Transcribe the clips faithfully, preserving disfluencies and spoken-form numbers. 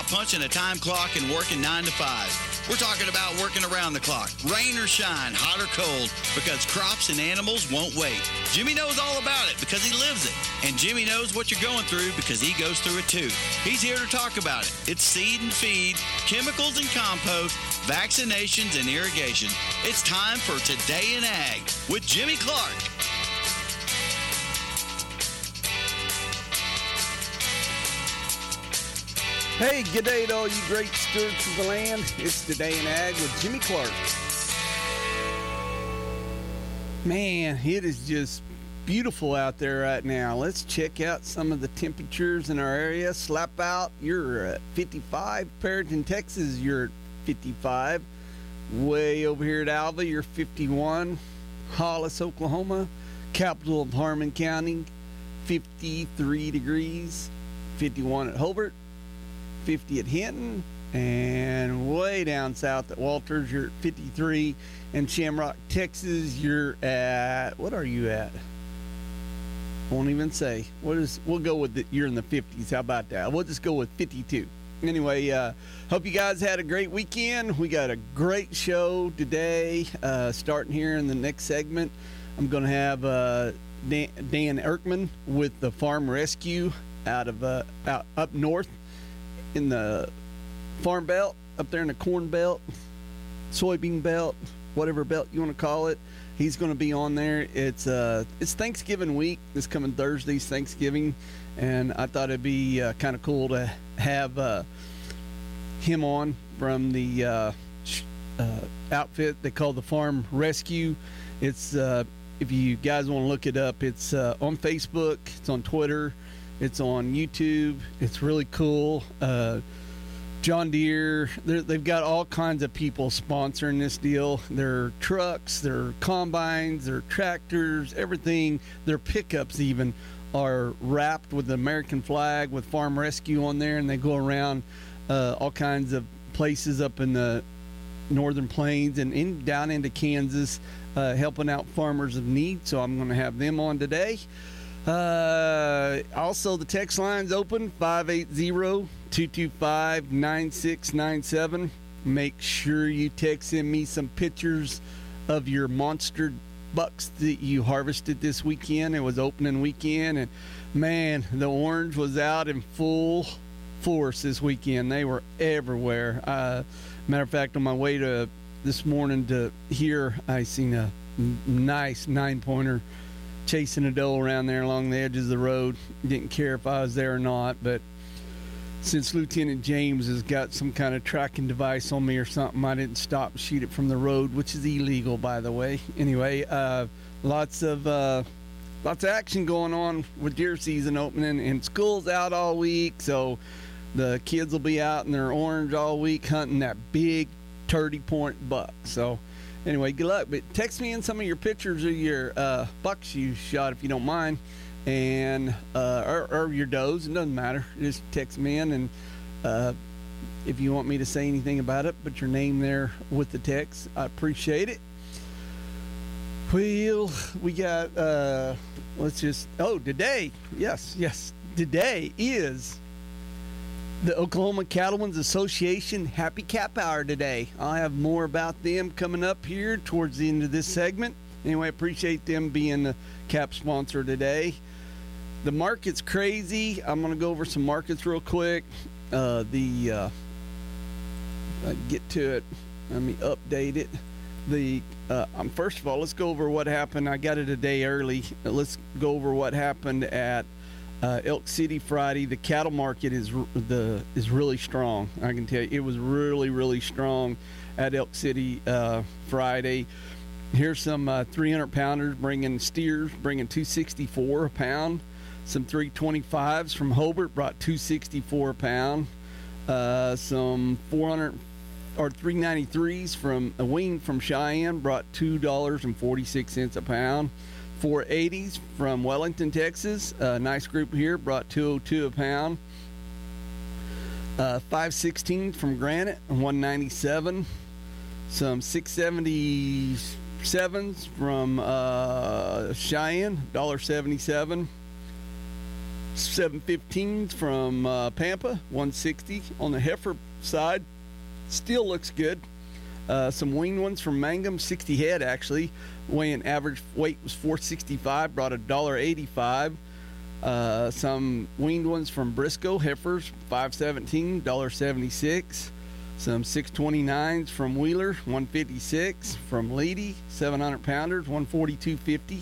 about punching a time clock and working nine to five. We're talking about working around the clock, rain or shine, hot or cold, because crops and animals won't wait. Jimmy knows all about it because he lives it. And Jimmy knows what you're going through because he goes through it too. He's here to talk about it. It's seed and feed, chemicals and compost, vaccinations and irrigation. It's time for Today in Ag with Jimmy Clark. Hey, good day to all you great stewards of the land. It's Today in Ag with Jimmy Clark. Man, it is just beautiful out there right now. Let's check out some of the temperatures in our area. Slap out, you're at fifty-five. Perryton, Texas, you're at fifty-five. Way over here at Alva, you're fifty-one. Hollis, Oklahoma, capital of Harmon County, fifty-three degrees. fifty-one at Hobart. fifty at Hinton, and way down south at Walters, you're at fifty-three. In Shamrock, Texas, you're at, what are you at? Won't even say. What is? We'll go with it. You're in the fifties. How about that? We'll just go with fifty-two. Anyway, uh, hope you guys had a great weekend. We got a great show today. Uh, starting here in the next segment, I'm going to have uh, Dan, Dan Erkman with the Farm Rescue out of uh, out up north in the farm belt, up there in the corn belt, soybean belt, whatever belt you want to call it. He's going to be on there. It's uh, it's Thanksgiving week. This coming Thursday's Thanksgiving, and I thought it'd be uh, kind of cool to have uh, him on from the uh, uh, outfit they call the Farm Rescue. It's uh, if you guys want to look it up, it's uh, on Facebook, it's on Twitter, it's on YouTube. It's really cool. Uh, John Deere, they've got all kinds of people sponsoring this deal. Their trucks, their combines, their tractors, everything, their pickups even are wrapped with the American flag with Farm Rescue on there, and they go around uh, all kinds of places up in the northern plains and in, down into Kansas, uh, helping out farmers of need. So I'm going to have them on today. Uh, also, the text line's open, five eight zero, two two five, nine six nine seven. Make sure you text in me some pictures of your monster bucks that you harvested this weekend. It was opening weekend, and man, the orange was out in full force this weekend. They were everywhere. Uh, matter of fact, on my way to this morning to here, I seen a nice nine-pointer chasing a doe around there along the edges of the road. Didn't care if I was there or not, but since Lieutenant James has got some kind of tracking device on me or something, I didn't stop and shoot it from the road, which is illegal, by the way. Anyway, uh, lots of uh, lots of action going on with deer season opening, and school's out all week, so the kids will be out in their orange all week hunting that big thirty-point buck. So anyway, good luck. But text me in some of your pictures of your uh, bucks you shot, if you don't mind, and uh, or, or your does. It doesn't matter. Just text me in, and uh, if you want me to say anything about it, put your name there with the text. I appreciate it. Well, we got, uh, let's just, oh, today, yes, yes, today is the Oklahoma Cattlemen's Association Happy Cap Hour today. I'll have more about them coming up here towards the end of this segment. Anyway, I appreciate them being the cap sponsor today. The market's crazy. I'm going to go over some markets real quick. Uh, the uh, get to it. Let me update it. The uh, um, first of all, let's go over what happened. I got it a day early. Let's go over what happened at Uh, Elk City Friday. The cattle market is the is really strong. I can tell you, it was really really strong at Elk City uh, Friday. Here's some uh, three hundred pounders bringing steers, bringing two sixty-four a pound. Some three twenty-fives from Hobart brought two sixty-four a pound. Uh, some four hundred or three ninety-threes from a wing from Cheyenne brought two dollars and forty-six cents a pound. four eighties from Wellington, Texas. A nice group here brought two oh two a pound. Uh, five sixteens from Granite, one ninety-seven. Some six seventy-sevens from uh, Cheyenne, one seventy-seven. seven fifteens from uh, Pampa, one sixty. On the heifer side, still looks good. Uh, some weaned ones from Mangum, sixty head actually. Weighing average weight was four sixty-five, brought a dollar eighty-five. Uh, some weaned ones from Briscoe heifers, five seventeen, dollar seventy-six. Some six twenty-nines from Wheeler, one fifty-six. From Leedy, seven hundred pounders, one forty-two fifty.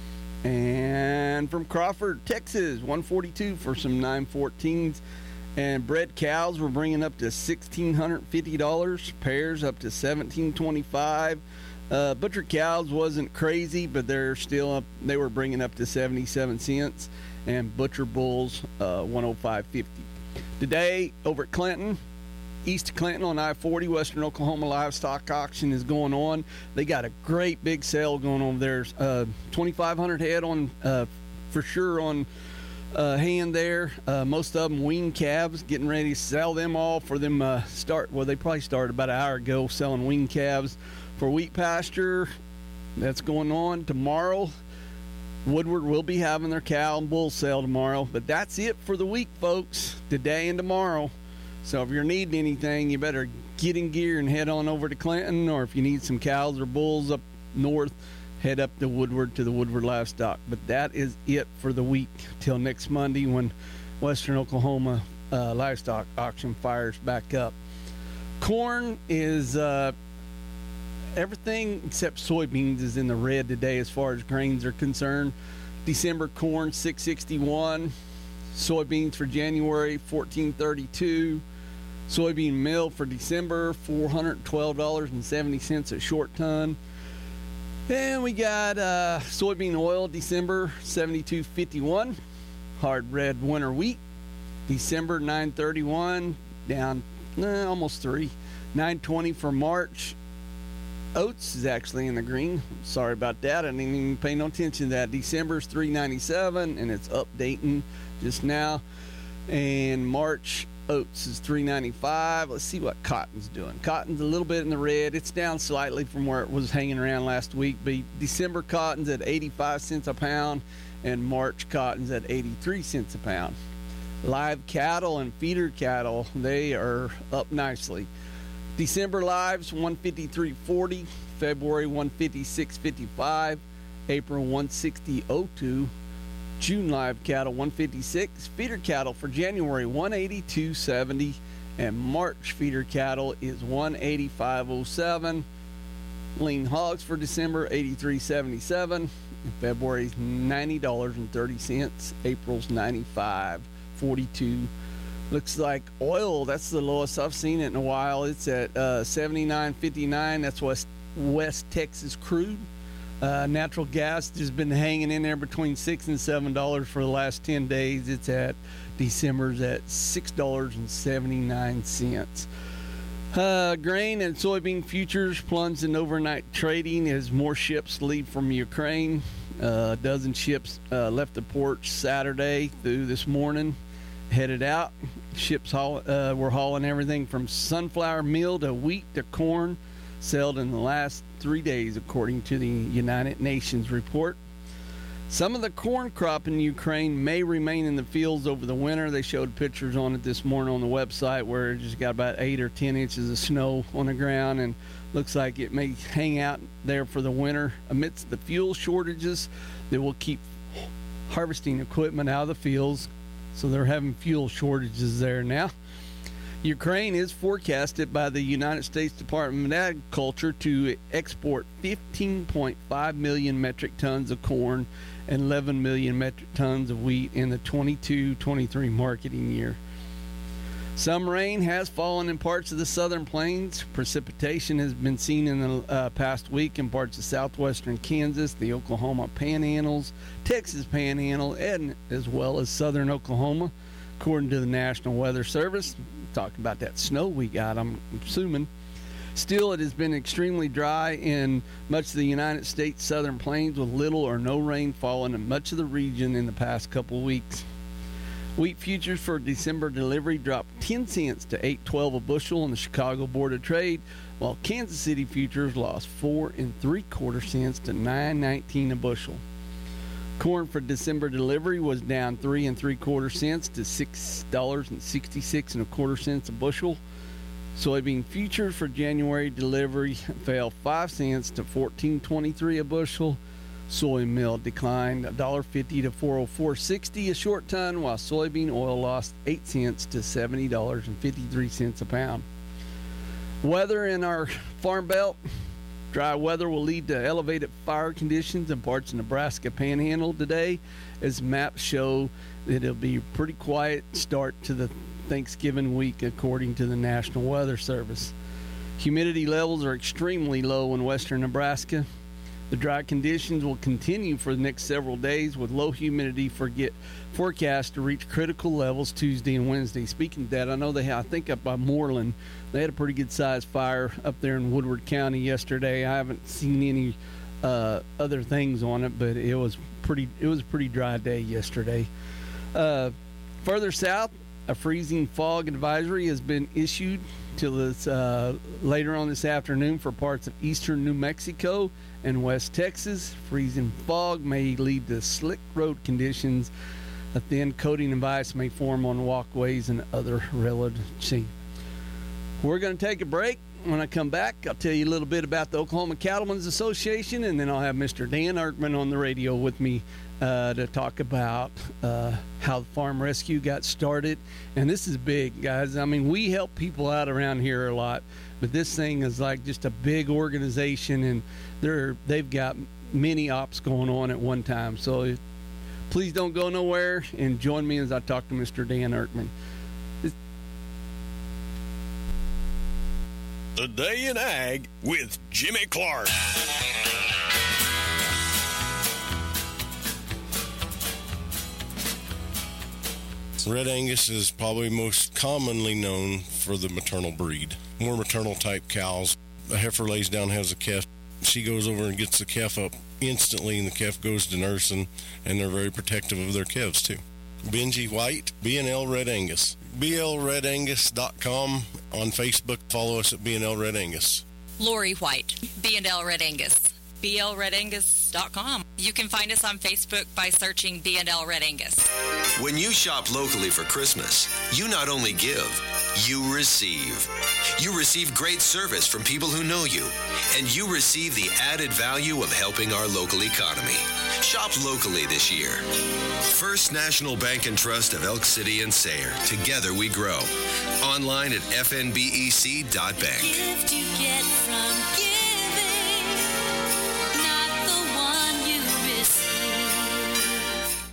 And from Crawford, Texas, one forty-two for some nine fourteens. And bred cows we're bringing up to one thousand six hundred fifty dollars. Pairs up to seventeen twenty-five. Uh, butcher cows wasn't crazy, but they're still up. They were bringing up to seventy-seven cents. And butcher bulls, uh, one oh five fifty. Today over at Clinton, East Clinton on I forty, Western Oklahoma Livestock Auction is going on. They got a great big sale going on there. Uh, twenty-five hundred head on uh, for sure on uh, hand there. Uh, most of them weaned calves, getting ready to sell them all for them. Uh, start well, they probably started about an hour ago selling weaned calves for wheat pasture. That's going on tomorrow. Woodward will be having their cow and bull sale tomorrow, but that's it for the week, folks. Today and tomorrow. So if you're needing anything, you better get in gear and head on over to Clinton, or if you need some cows or bulls up north, head up to Woodward to the Woodward Livestock. But that is it for the week till next Monday when Western Oklahoma uh, Livestock Auction fires back up. Corn is uh, everything except soybeans is in the red today as far as grains are concerned. December corn six sixty-one, soybeans for January fourteen thirty-two. Soybean meal for December, four hundred twelve dollars and seventy cents a short ton. And we got uh, soybean oil, December, seventy-two fifty-one. Hard red winter wheat, December, nine thirty-one, down eh, almost three. nine twenty for March. Oats is actually in the green. Sorry about that. I didn't even pay no attention to that. December's three ninety-seven, and it's updating just now. And March oats is three ninety-five. Let's see what cotton's doing. Cotton's a little bit in the red. It's down slightly from where it was hanging around last week. But December cotton's at eighty-five cents a pound, and March cotton's at eighty-three cents a pound. Live cattle and feeder cattle, they are up nicely. December lives one fifty-three forty, February one fifty-six fifty-five, April one sixty oh two. June live cattle one fifty-six, feeder cattle for January one eighty-two seventy, and March feeder cattle is one eighty-five oh seven. Lean hogs for December eighty-three seventy-seven, February's ninety dollars and thirty cents, April's ninety-five forty-two. Looks like oil, that's the lowest I've seen it in a while. It's at uh, seventy-nine fifty-nine. That's West West Texas crude. Uh, natural gas just been hanging in there between six and seven dollars for the last ten days. It's at December's at six dollars and seventy-nine cents. Uh, grain and soybean futures plunged in overnight trading as more ships leave from Ukraine. Uh, a dozen ships uh, left the port Saturday through this morning, headed out. Ships haul, uh, were hauling everything from sunflower meal to wheat to corn, sold in the last three days, according to the United Nations report. Some of the corn crop in Ukraine may remain in the fields over the winter. They showed pictures on it this morning on the website where it just got about eight or ten inches of snow on the ground, and looks like it may hang out there for the winter. Amidst the fuel shortages, they will keep harvesting equipment out of the fields, so they're having fuel shortages there now. Ukraine is forecasted by the United States Department of Agriculture to export fifteen point five million metric tons of corn and eleven million metric tons of wheat in the twenty-two twenty-three marketing year. Some rain has fallen in parts of the southern plains. Precipitation has been seen in the uh, past week in parts of southwestern Kansas, the Oklahoma Panhandles, Texas Panhandle, and as well as southern Oklahoma, according to the National Weather Service. Talking about that snow we got, I'm assuming. Still, it has been extremely dry in much of the United States southern plains, with little or no rain falling in much of the region in the past couple of weeks. Wheat futures for December delivery dropped ten cents to eight twelve a bushel on the Chicago Board of Trade, while Kansas City futures lost four and three quarter cents to nine nineteen a bushel. Corn for December delivery was down three and three quarter cents to six dollars and sixty six and a quarter cents a bushel. Soybean futures for January delivery fell five cents to fourteen twenty three a bushel. Soy meal declined one dollar fifty to four oh four sixty a short ton, while soybean oil lost eight cents to seventy dollars and fifty three cents a pound. Weather in our farm belt. Dry weather will lead to elevated fire conditions in parts of Nebraska Panhandle today, as maps show that it'll be a pretty quiet start to the Thanksgiving week, according to the National Weather Service. Humidity levels are extremely low in western Nebraska. The dry conditions will continue for the next several days, with low humidity forget, forecast to reach critical levels Tuesday and Wednesday. Speaking of that, I know they have, I think up by Moreland, they had a pretty good sized fire up there in Woodward County yesterday. I haven't seen any uh, other things on it, but it was pretty. It was a pretty dry day yesterday. Uh, further south, a freezing fog advisory has been issued till this uh, later on this afternoon for parts of eastern New Mexico and West Texas. Freezing fog may lead to slick road conditions. A thin coating of ice may form on walkways and other relative. We're going to take a break. When I come back, I'll tell you a little bit about the Oklahoma Cattlemen's Association, and then I'll have Mister Dan Erkman on the radio with me uh, to talk about uh, how the farm rescue got started. And this is big, guys. I mean, we help people out around here a lot, but this thing is like just a big organization, and they're they've got many ops going on at one time. So if, please don't go nowhere, and join me as I talk to Mister Dan Erkman. The Day in Ag with Jimmy Clark. Red Angus is probably most commonly known for the maternal breed. More maternal type cows. A heifer lays down, has a calf. She goes over and gets the calf up instantly, and the calf goes to nursing, and they're very protective of their calves too. Benji White, B and L Red Angus. B L red angus dot com on Facebook. Follow us at B and L Red Angus. Lori White, B and L Red Angus. B L red angus dot com. You can find us on Facebook by searching B and L Red Angus. When you shop locally for Christmas, you not only give, you receive. You receive great service from people who know you, and you receive the added value of helping our local economy. Shop locally this year. First National Bank and Trust of Elk City and Sayre. Together we grow. Online at f n b e c dot bank. Gift you get from giving, not the one you receive.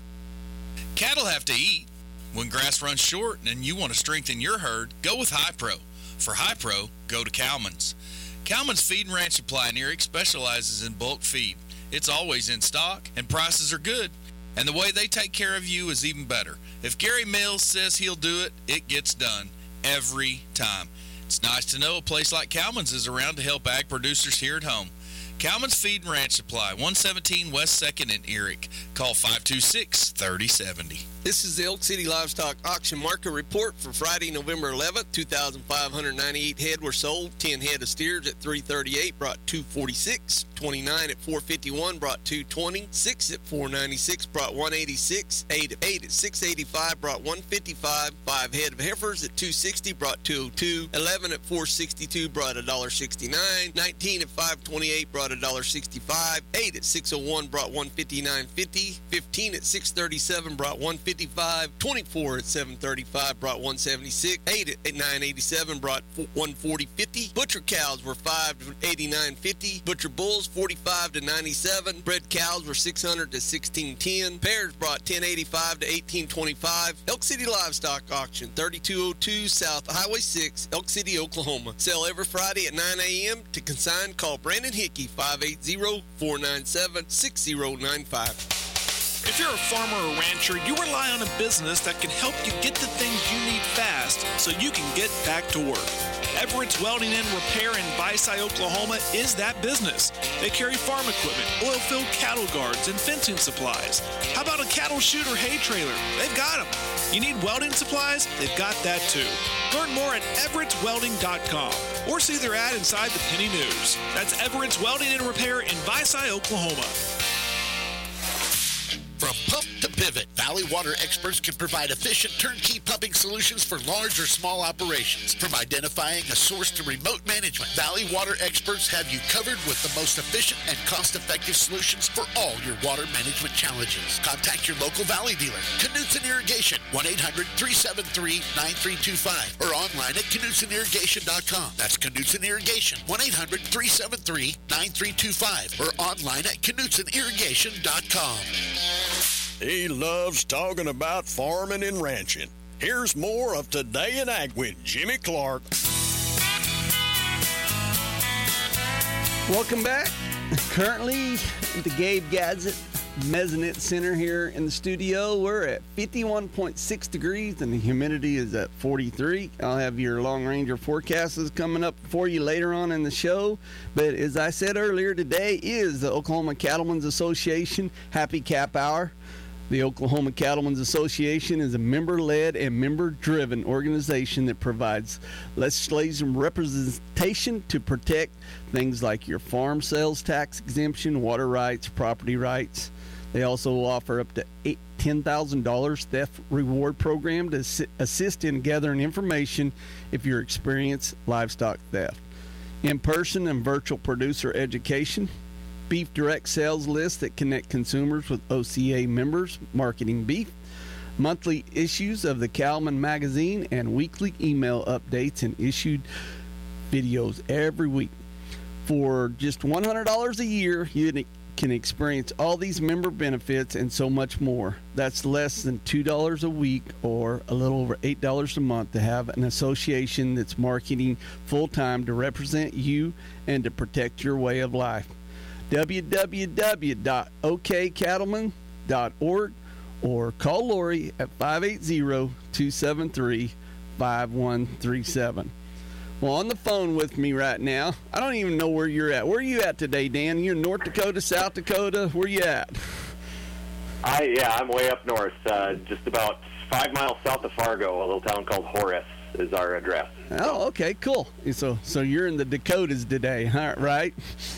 Cattle have to eat. When grass runs short and you want to strengthen your herd, go with Hi-Pro. For Hi-Pro, go to Cowman's. Cowman's Feed and Ranch Supply in Eric specializes in bulk feed. It's always in stock, and prices are good. And the way they take care of you is even better. If Gary Mills says he'll do it, it gets done. Every time. It's nice to know a place like Cowman's is around to help ag producers here at home. Cowman's Feed and Ranch Supply, one seventeen West second in Eric. Call five two six, three oh seven oh. This is the Elk City Livestock Auction Market Report for Friday, November eleventh. two thousand five hundred ninety-eight head were sold. ten head of steers at three thirty-eight brought two forty-six. twenty-nine at four fifty-one brought two twenty. six at four ninety-six brought one eighty-six. eight at eight at six eighty-five brought one fifty-five. five head of heifers at two sixty brought two oh two. eleven at four sixty-two brought one sixty-nine. nineteen at five twenty-eight brought one sixty-five. eight at six oh one brought one fifty-nine fifty. fifteen at six thirty-seven brought one fifty-five. twenty-four at seven thirty-five brought one seventy-six. eight at nine eighty-seven brought one forty fifty. Butcher cows were five eighty-nine fifty. Butcher bulls forty-five to ninety-seven. Bred cows were six hundred to sixteen ten. Pairs brought ten eighty-five to eighteen twenty-five. Elk City Livestock Auction, thirty-two oh two South Highway six, Elk City, Oklahoma. Sell every Friday at nine a.m. To consign, call Brandon Hickey, five eight zero, four nine seven, six zero nine five. If you're a farmer or rancher, you rely on a business that can help you get the things you need fast so you can get back to work. Everett's Welding and Repair in Byside, Oklahoma is that business. They carry farm equipment, oil-filled cattle guards, and fencing supplies. How about a cattle chute or hay trailer? They've got them. You need welding supplies? They've got that too. Learn more at everett's welding dot com or see their ad inside the Penny News. That's Everett's Welding and Repair in Byside, Oklahoma. From pump to pivot, Valley Water experts can provide efficient turnkey pumping solutions for large or small operations. From identifying a source to remote management, Valley Water experts have you covered with the most efficient and cost-effective solutions for all your water management challenges. Contact your local Valley dealer, Knutson Irrigation, one eight hundred, three seven three, nine three two five, or online at knutson irrigation dot com. That's Knutson Irrigation, one eight hundred, three seven three, nine three two five, or online at knutson irrigation dot com. He loves talking about farming and ranching. Here's more of Today in Ag with Jimmy Clark. Welcome back. Currently at the Gabe Gadget Mesonet Center here in the studio. We're at fifty-one point six degrees and the humidity is at forty-three. I'll have your Long Ranger forecasts coming up for you later on in the show. But as I said earlier, today is the Oklahoma Cattlemen's Association Happy Cap Hour. The Oklahoma Cattlemen's Association is a member-led and member-driven organization that provides legislative representation to protect things like your farm sales tax exemption, water rights, property rights. They also offer up to eight, ten thousand dollars theft reward program to assist in gathering information if you experience livestock theft. In-person and virtual producer education. Beef direct sales lists that connect consumers with O C A members marketing beef, monthly issues of the Cattleman magazine, and weekly email updates and issued videos every week. For just one hundred dollars a year, you can experience all these member benefits and so much more. That's less than two dollars a week or a little over eight dollars a month to have an association that's marketing full-time to represent you and to protect your way of life. w w w dot o k cattleman dot org or call Lori at five eight zero, two seven three, five one three seven. Well, on the phone with me right now, I don't even know where you're at. Where are you at today, Dan? You're in North Dakota, South Dakota? Where you at? I yeah, I'm way up north, uh, just about five miles south of Fargo, a little town called Horace is our address. Oh, okay, cool. So, so you're in the Dakotas today, right?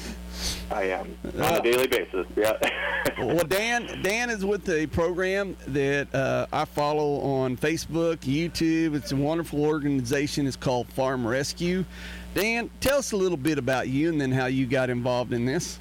I am on a daily basis. Yeah. Well, Dan, Dan is with a program that uh, I follow on Facebook, YouTube. It's a wonderful organization. It's called Farm Rescue. Dan, tell us a little bit about you and then how you got involved in this.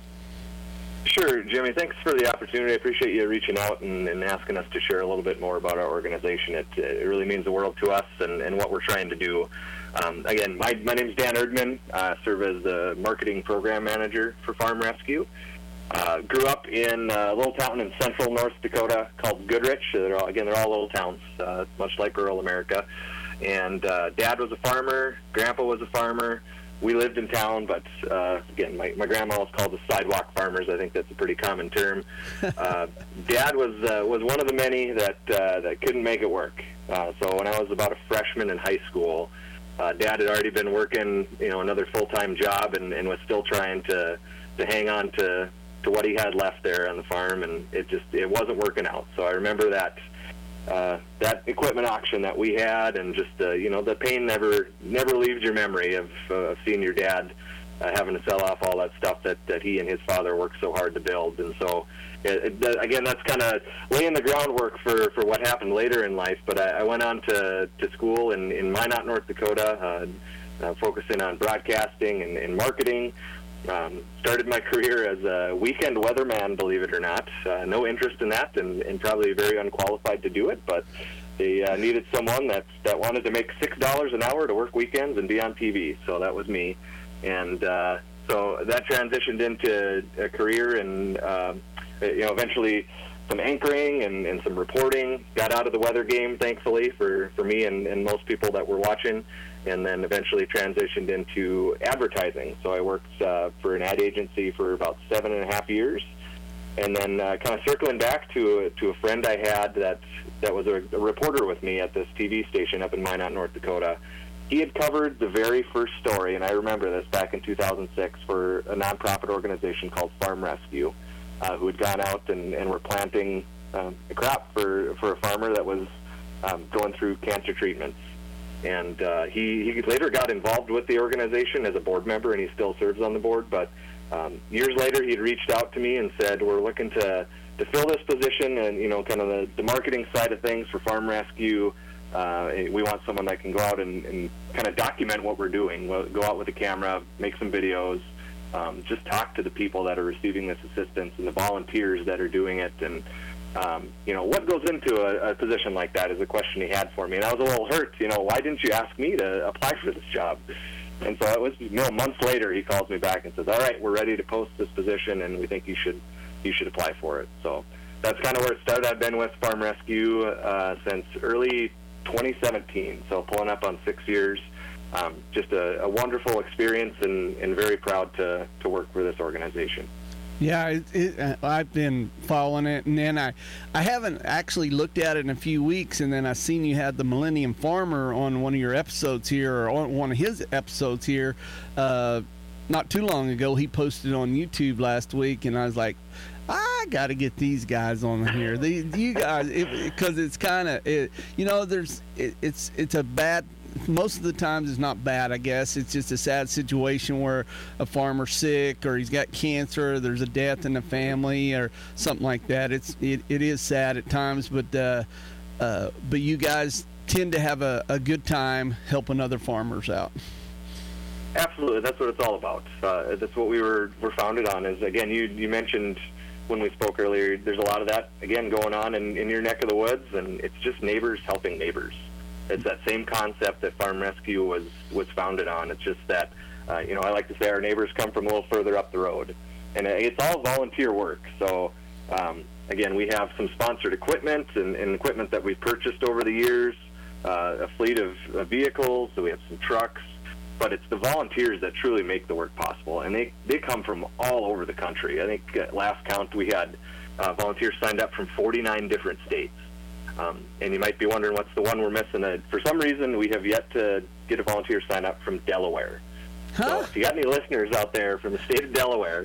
Sure, Jimmy. Thanks for the opportunity. I appreciate you reaching out and, and asking us to share a little bit more about our organization. It, it really means the world to us and, and what we're trying to do. Um, again, my, my name is Dan Erdman. I uh, serve as the marketing program manager for Farm Rescue. Uh, grew up in a little town in central North Dakota called Goodrich. They're all, again, they're all little towns, uh, much like rural America. And uh, Dad was a farmer. Grandpa was a farmer. We lived in town, but uh, again, my, my grandma was called the sidewalk farmers. I think that's a pretty common term. Uh, Dad was uh, was one of the many that uh, that couldn't make it work. Uh, so when I was about a freshman in high school, uh, Dad had already been working, you know, another full-time job, and, and was still trying to to hang on to to what he had left there on the farm, and it just it wasn't working out. So I remember that. Uh, that equipment auction that we had, and just uh, you know, the pain never never leaves your memory of, uh, of seeing your dad uh, having to sell off all that stuff that, that he and his father worked so hard to build. And so, it, it, again, that's kind of laying the groundwork for, for what happened later in life. But I, I went on to, to school in, in Minot, North Dakota, uh, uh, focusing on broadcasting and, and marketing. Um, started my career as a weekend weatherman, believe it or not. Uh, no interest in that, and, and probably very unqualified to do it, but they uh, needed someone that, that wanted to make six dollars an hour to work weekends and be on T V, so that was me. And uh, so that transitioned into a career, and uh, you know, eventually some anchoring and, and some reporting. Got out of the weather game, thankfully, for, for me and, and most people that were watching. And then eventually transitioned into advertising. So I worked uh, for an ad agency for about seven and a half years, and then uh, kind of circling back to a, to a friend I had that that was a, a reporter with me at this T V station up in Minot, North Dakota. He had covered the very first story, and I remember this back in two thousand six, for a nonprofit organization called Farm Rescue, uh, who had gone out and, and were planting um, a crop for for a farmer that was um, going through cancer treatments. And uh, he, he later got involved with the organization as a board member, and he still serves on the board. But um, years later, he'd reached out to me and said, we're looking to, to fill this position and, you know, kind of the, the marketing side of things for Farm Rescue, uh, we want someone that can go out and, and kind of document what we're doing. We'll go out with a camera, make some videos, um, just talk to the people that are receiving this assistance and the volunteers that are doing it. And, um, you know, what goes into a, a position like that is a question he had for me. And I was a little hurt, you know, why didn't you ask me to apply for this job? And so it was, you know, months later, he calls me back and says, all right, we're ready to post this position, and we think you should you should apply for it. So that's kind of where it started. I've been with Farm Rescue uh, since early twenty seventeen, so pulling up on six years. Um, just a, a wonderful experience, and, and very proud to, to work for this organization. Yeah, it, it, uh, I've been following it, and then I, I haven't actually looked at it in a few weeks, and then I seen you had the Millennium Farmer on one of your episodes here, or on one of his episodes here, uh, not too long ago. He posted on YouTube last week, and I was like, I got to get these guys on here. The, you guys, because it, it's kind of, it, you know, there's, it, it's it's a bad. Most of the times it's not bad, I guess. It's just a sad situation where a farmer's sick, or he's got cancer, or there's a death in the family, or something like that. It's it, it is sad at times, but uh, uh, but you guys tend to have a, a good time helping other farmers out. Absolutely, that's what it's all about. Uh, that's what we were were founded on. Is again, you you mentioned when we spoke earlier, there's a lot of that again going on in, in your neck of the woods, and it's just neighbors helping neighbors. It's that same concept that Farm Rescue was, was founded on. It's just that, uh, you know, I like to say our neighbors come from a little further up the road. And it's all volunteer work. So, um, again, we have some sponsored equipment and, and equipment that we've purchased over the years, uh, a fleet of, of vehicles, so we have some trucks. But it's the volunteers that truly make the work possible. And they, they come from all over the country. I think at last count we had uh, volunteers signed up from forty-nine different states. Um, and you might be wondering what's the one we're missing. Uh, for some reason, we have yet to get a volunteer sign up from Delaware. Huh? So if you got any listeners out there from the state of Delaware,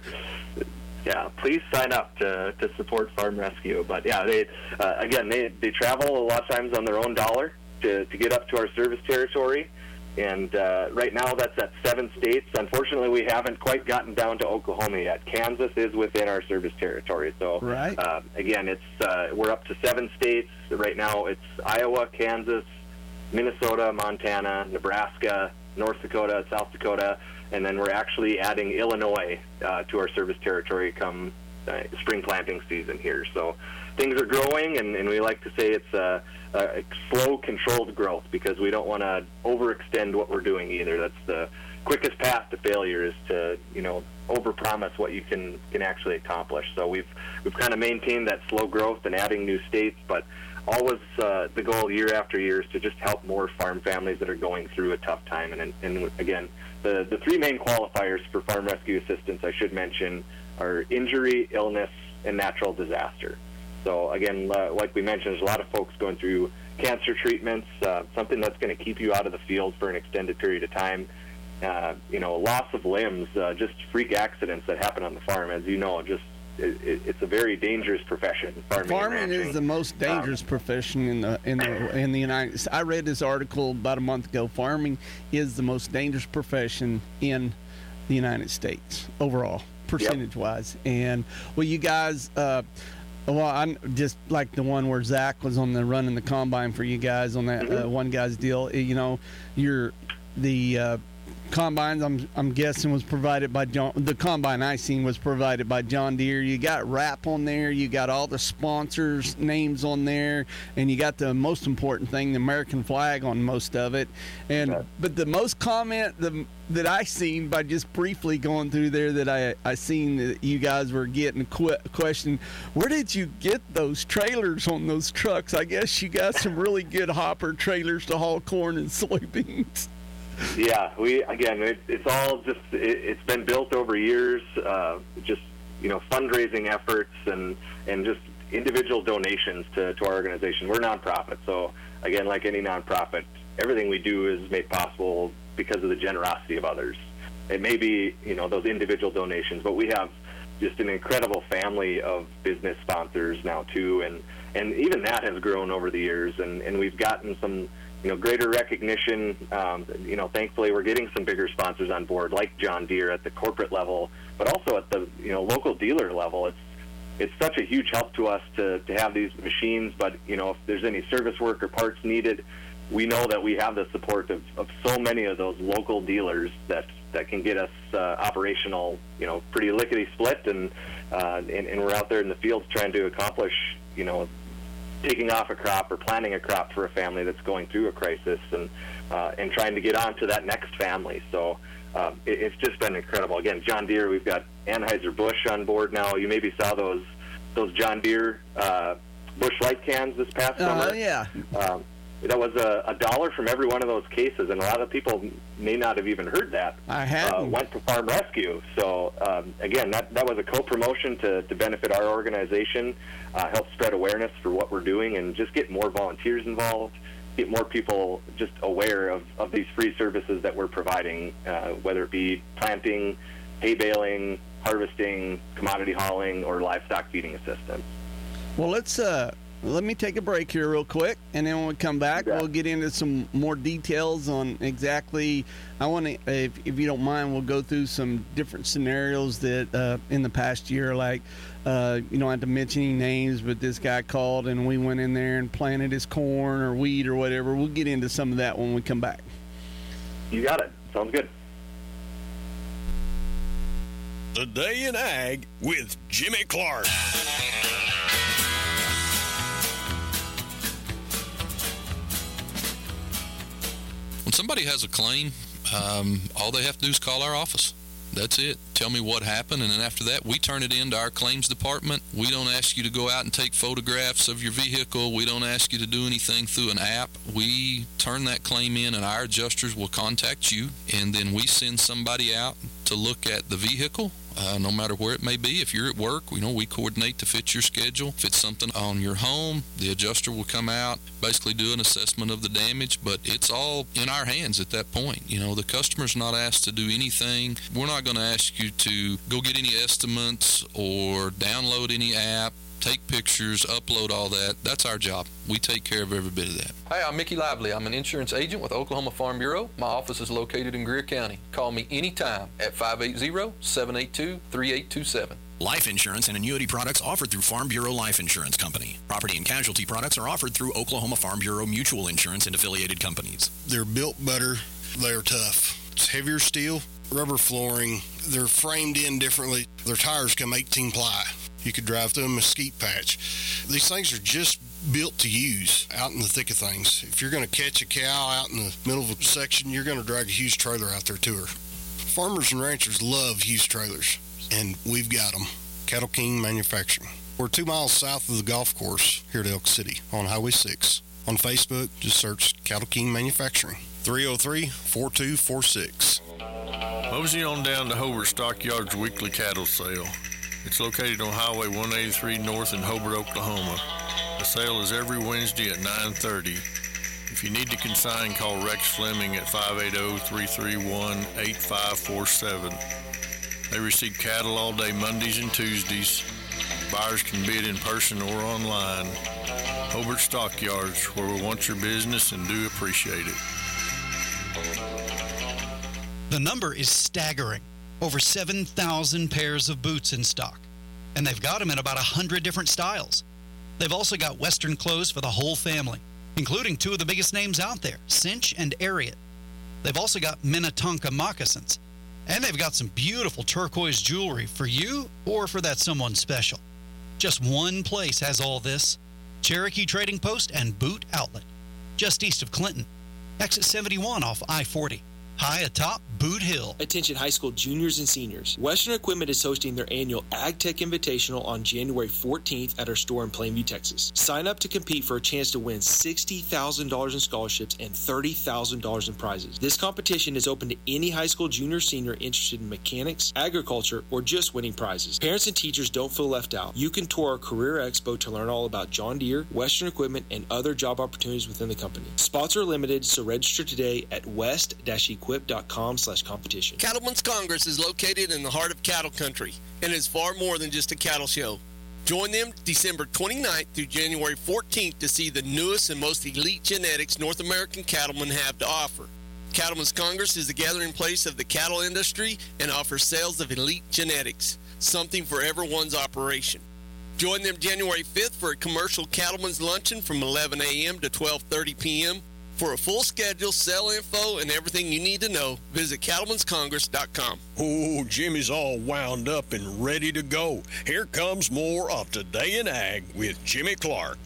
yeah, please sign up to, to support Farm Rescue. But yeah, they uh, again, they, they travel a lot of times on their own dollar to, to get up to our service territory. And uh, right now that's at seven states. Unfortunately, we haven't quite gotten down to Oklahoma yet. Kansas is within our service territory. So right. uh, again, it's uh, we're up to seven states. Right now it's Iowa, Kansas, Minnesota, Montana, Nebraska, North Dakota, South Dakota, and then we're actually adding Illinois uh, to our service territory come uh, spring planting season here. So things are growing, and, and we like to say it's a, a slow, controlled growth, because we don't want to overextend what we're doing either. That's the quickest path to failure, is to, you know, overpromise what you can can actually accomplish. So we've we've kind of maintained that slow growth and adding new states, but always uh, the goal year after year is to just help more farm families that are going through a tough time. And, and again, the, the three main qualifiers for Farm Rescue assistance, I should mention, are injury, illness, and natural disaster. So again, uh, like we mentioned, there's a lot of folks going through cancer treatments, uh, something that's going to keep you out of the field for an extended period of time. Uh, you know, loss of limbs, uh, just freak accidents that happen on the farm. As you know, just it, it, it's a very dangerous profession. Farming, farming is the most dangerous um, profession in the in the in the United States. I read this article about a month ago. Farming is the most dangerous profession in the United States overall, percentage-wise. Yep. And well, you guys. Uh, Well, I'm just like the one where Zach was on the running the combine for you guys on that mm-hmm. uh, one guy's deal. You know, you're the uh, combines. I'm I'm guessing was provided by John. The combine I seen was provided by John Deere. You got R A P on there. You got all the sponsors' names on there, and you got the most important thing, the American flag on most of it. And okay. But the most comment the that I seen by just briefly going through there that I I seen that you guys were getting a qu- question, where did you get those trailers on those trucks? I guess you got some really good hopper trailers to haul corn and soybeans. Yeah, we again, it, it's all just it, it's been built over years. Uh, just you know, fundraising efforts and and just individual donations to, to our organization. We're a nonprofit, so again, like any nonprofit, everything we do is made possible because of the generosity of others. It may be, you know, those individual donations, but we have just an incredible family of business sponsors now too, and and even that has grown over the years, and and we've gotten some, you know, greater recognition. Um, you know, thankfully we're getting some bigger sponsors on board, like John Deere at the corporate level, but also at the, you know, local dealer level. It's it's such a huge help to us to, to have these machines. But, you know, if there's any service work or parts needed, we know that we have the support of, of so many of those local dealers that, that can get us uh, operational, you know, pretty lickety-split, and, uh, and and we're out there in the fields trying to accomplish, you know, taking off a crop or planting a crop for a family that's going through a crisis, and uh, and trying to get on to that next family. So um, it, it's just been incredible. Again, John Deere, we've got Anheuser-Busch on board now. You maybe saw those those John Deere uh, Busch Light cans this past Oh, summer. uh, yeah. Um, that was a, a dollar from every one of those cases, and a lot of people may not have even heard that. I hadn't. Uh, went to Farm Rescue. So, um, again, that, that was a co-promotion to, to benefit our organization, uh, help spread awareness for what we're doing, and just get more volunteers involved, get more people just aware of, of these free services that we're providing, uh, whether it be planting, hay baling, harvesting, commodity hauling, or livestock feeding assistance. Well, let's uh, let me take a break here real quick, and then when we come back, Yeah. we'll get into some more details on exactly. I want to, if, if you don't mind, we'll go through some different scenarios that uh, in the past year, like uh, you don't have to mention any names, but this guy called and we went in there and planted his corn or wheat or whatever. We'll get into some of that when we come back. You got it. Sounds good. Today in Ag with Jimmy Clark. When somebody has a claim, um, all they have to do is call our office. That's it. Tell me what happened, and then after that, we turn it into our claims department. We don't ask you to go out and take photographs of your vehicle. We don't ask you to do anything through an app. We turn that claim in, and our adjusters will contact you, and then we send somebody out to look at the vehicle. Uh, no matter where it may be. If you're at work, you know, we coordinate to fit your schedule. If it's something on your home, the adjuster will come out, basically do an assessment of the damage, but it's all in our hands at that point. You know, the customer's not asked to do anything. We're not going to ask you to go get any estimates or download any app, take pictures, upload all that. That's our job. We take care of every bit of that. Hi, I'm Mickey Lively. I'm an insurance agent with Oklahoma Farm Bureau. My office is located in Greer County. Call me anytime at five eight zero, seven eight two, three eight two seven. Life insurance and annuity products offered through Farm Bureau Life Insurance Company. Property and casualty products are offered through Oklahoma Farm Bureau Mutual Insurance and affiliated companies. They're built better. They're tough. It's heavier steel, rubber flooring. They're framed in differently. Their tires come eighteen ply. You could drive through a mesquite patch. These things are just built to use out in the thick of things. If you're going to catch a cow out in the middle of a section, you're going to drag a huge trailer out there to her. Farmers and ranchers love huge trailers, and we've got them. Cattle King Manufacturing. We're two miles south of the golf course here at Elk City on Highway six. On Facebook, just search Cattle King Manufacturing. three oh three, four two four six. Mosey on down to Hobart Stockyards weekly cattle sale. It's located on Highway one eighty-three North in Hobart, Oklahoma. The sale is every Wednesday at nine thirty. If you need to consign, call Rex Fleming at five eight zero, three three one, eight five four seven. They receive cattle all day Mondays and Tuesdays. Buyers can bid in person or online. Hobart Stockyards, where we want your business and do appreciate it. The number is staggering. Over seven thousand pairs of boots in stock. And they've got them in about one hundred different styles. They've also got Western clothes for the whole family, including two of the biggest names out there, Cinch and Ariat. They've also got Minnetonka moccasins. And they've got some beautiful turquoise jewelry for you or for that someone special. Just one place has all this. Cherokee Trading Post and Boot Outlet. Just east of Clinton. Exit seventy-one off I forty. High atop Boot Hill. Attention high school juniors and seniors. Western Equipment is hosting their annual Ag Tech Invitational on January fourteenth at our store in Plainview, Texas. Sign up to compete for a chance to win sixty thousand dollars in scholarships and thirty thousand dollars in prizes. This competition is open to any high school junior or senior interested in mechanics, agriculture, or just winning prizes. Parents and teachers don't feel left out. You can tour our Career Expo to learn all about John Deere, Western Equipment, and other job opportunities within the company. Spots are limited, so register today at west equip dot com slash competition. Cattlemen's Congress is located in the heart of cattle country and is far more than just a cattle show. Join them December twenty-ninth through January fourteenth to see the newest and most elite genetics North American cattlemen have to offer. Cattlemen's Congress is the gathering place of the cattle industry and offers sales of elite genetics, something for everyone's operation. Join them January fifth for a commercial cattleman's luncheon from eleven a.m. to twelve thirty p.m. For a full schedule, sell info, and everything you need to know, visit cattlemen's congress dot com. Oh, Jimmy's all wound up and ready to go. Here comes more of Today in Ag with Jimmy Clark.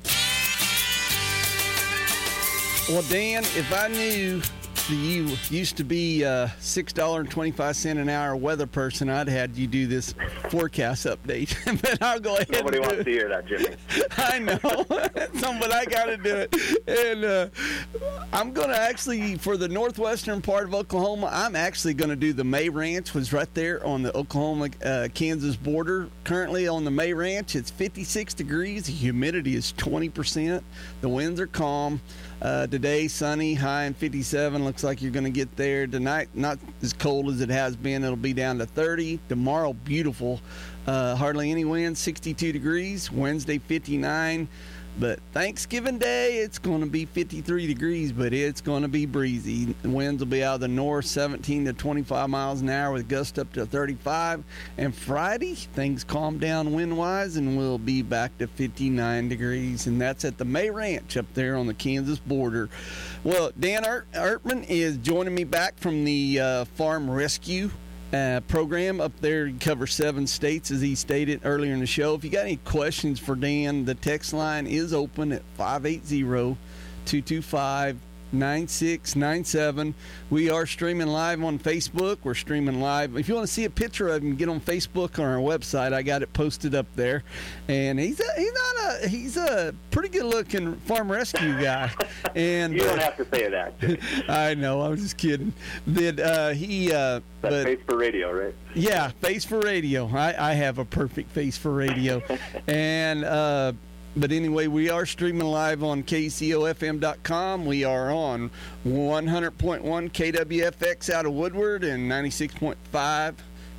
Well, Dan, if I knew that you used to be a six dollars and twenty-five cents an hour weather person, I'd had you do this forecast update. But I'll go ahead Nobody and do wants it. to hear that, Jimmy. I know. So, but I got to do it. And uh, I'm going to actually, for the northwestern part of Oklahoma, I'm actually going to do the May Ranch, was right there on the Oklahoma-Kansas uh, border. Currently on the May Ranch, it's fifty-six degrees. The humidity is twenty percent. The winds are calm. Uh, today, sunny, high in fifty-seven. Looks like you're going to get there tonight. Not as cold as it has been. It'll be down to thirty. Tomorrow, beautiful. Uh, hardly any wind, sixty-two degrees. Wednesday, fifty-nine. But Thanksgiving Day, it's going to be fifty-three degrees, but it's going to be breezy. The winds will be out of the north, seventeen to twenty-five miles an hour with gusts up to thirty-five. And Friday, things calm down wind-wise, and we'll be back to fifty-nine degrees. And that's at the May Ranch up there on the Kansas border. Well, Dan Ert- Ertman is joining me back from the uh, Farm Rescue Uh, program up there. You cover seven states, as he stated earlier in the show. If you got any questions for Dan, the text line is open at five eight zero, two two five, nine six nine seven. We are streaming live on Facebook. We're streaming live. If you want to see a picture of him, get on Facebook on our website. I got it posted up there. And he's a, he's not a he's a pretty good looking farm rescue guy. And You don't uh, have to say that. I know, I was just kidding. Then uh, he uh, That's but face for radio, right? yeah, face for radio. I, I have a perfect face for radio. and uh, but anyway, we are streaming live on K C O F M dot com. We are on one hundred point one K W F X out of Woodward and ninety-six point five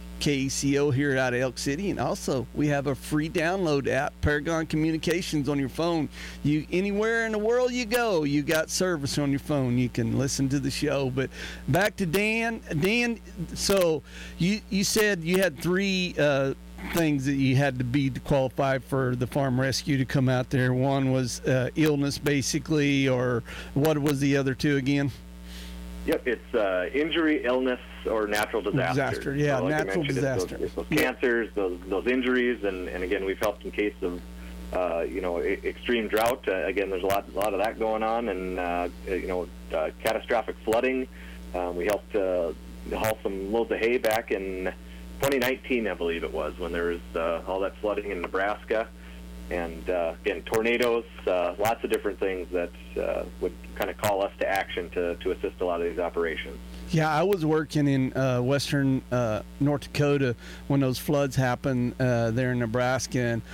K C O here out of Elk City. And also, we have a free download app, Paragon Communications, on your phone. You anywhere in the world you go, you got service on your phone. You can listen to the show. But back to Dan. Dan, so you you said you had three uh, things that you had to be to qualify for the farm rescue to come out there. One was uh, illness, basically, or what was the other two again? Yep, it's uh, injury, illness, or natural disaster. Disaster, yeah, So like I natural mentioned, it's disaster. Those, those Yeah. cancers, those those injuries, and, and again, we've helped in case of uh, you know e- extreme drought. Uh, again, there's a lot a lot of that going on, and uh, you know uh, catastrophic flooding. Um, we helped uh, haul some loads of hay back in twenty nineteen, I believe it was, when there was uh, all that flooding in Nebraska. And, uh, again, tornadoes, uh, lots of different things that uh, would kind of call us to action to, to assist a lot of these operations. Yeah, I was working in uh, western uh, North Dakota when those floods happened uh, there in Nebraska,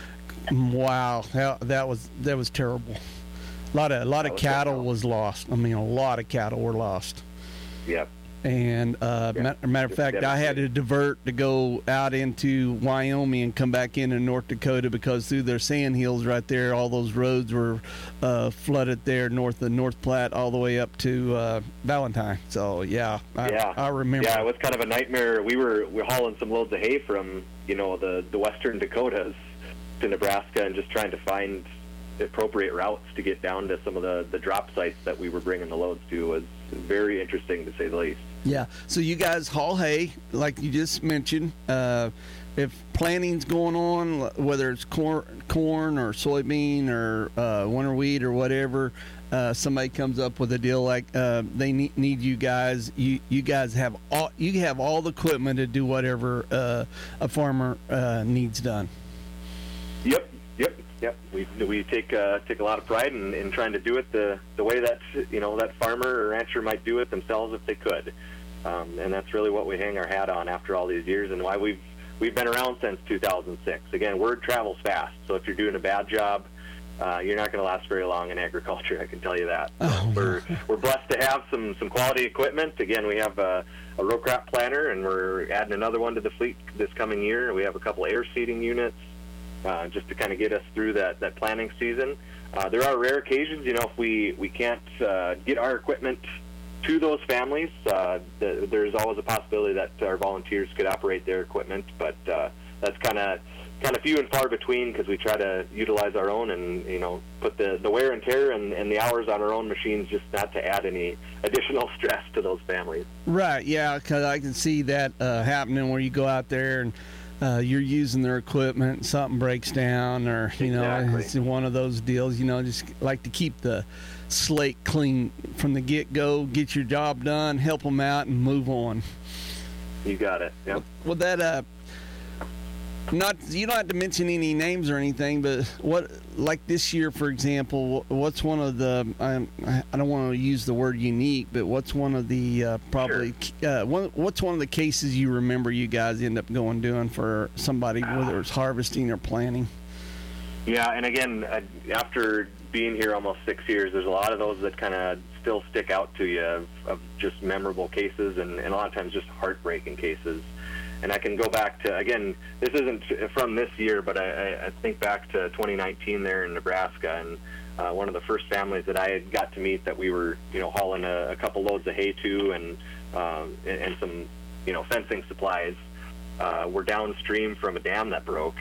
and wow, that, that was that was terrible. A lot of a lot of cattle was lost. I mean, a lot of cattle were lost. Yep. And uh, Yeah. matter, matter of fact, I had to divert to go out into Wyoming and come back into North Dakota because through their sand hills right there, all those roads were uh, flooded there north of North Platte all the way up to uh, Valentine. So yeah, I, yeah, I remember. Yeah, it was kind of a nightmare. We were we were hauling some loads of hay from you know the the western Dakotas to Nebraska, and just trying to find appropriate routes to get down to some of the the drop sites that we were bringing the loads to was very interesting, to say the least. Yeah. So you guys haul hay, like you just mentioned. Uh, if planting's going on, whether it's corn, corn or soybean or uh, winter wheat or whatever, uh, somebody comes up with a deal like uh, they need, need you guys. You you guys have all you have all the equipment to do whatever uh, a farmer uh, needs done. Yep, yep, yep. We we take uh, take a lot of pride in, in trying to do it the the way that you know that farmer or rancher might do it themselves if they could, um, and that's really what we hang our hat on after all these years, and why we've we've been around since two thousand six. Again, word travels fast, so if you're doing a bad job, uh, you're not going to last very long in agriculture. I can tell you that. Oh, we're we're blessed to have some some quality equipment. Again, we have a, a row crop planter, and we're adding another one to the fleet this coming year. We have a couple air seeding units. Uh, just to kind of get us through that, that planting season. Uh, there are rare occasions, you know, if we, we can't uh, get our equipment to those families, uh, the, there's always a possibility that our volunteers could operate their equipment, but uh, that's kind of kind of few and far between because we try to utilize our own and, you know, put the, the wear and tear and, and the hours on our own machines just not to add any additional stress to those families. Right, yeah, because I can see that uh, happening where you go out there and uh, you're using their equipment and something breaks down or, you Exactly. know, it's one of those deals, you know, just like to keep the slate clean from the get-go, get your job done, help them out, and move on. You got it, yep. Well, that, uh, not you don't have to mention any names or anything, but what, like this year, for example, what's one of the, I, I don't want to use the word unique, but what's one of the uh, probably, uh, one, what's one of the cases you remember you guys end up going doing for somebody, whether it's harvesting or planting? Yeah, and again, uh, after being here almost six years, there's a lot of those that kind of still stick out to you of, of just memorable cases and, and a lot of times just heartbreaking cases. And I can go back to, again, this isn't from this year, but I, I think back to twenty nineteen there in Nebraska, and uh, one of the first families that I had got to meet that we were, you know, hauling a, a couple loads of hay to and, um, and, and some, you know, fencing supplies, uh, were downstream from a dam that broke.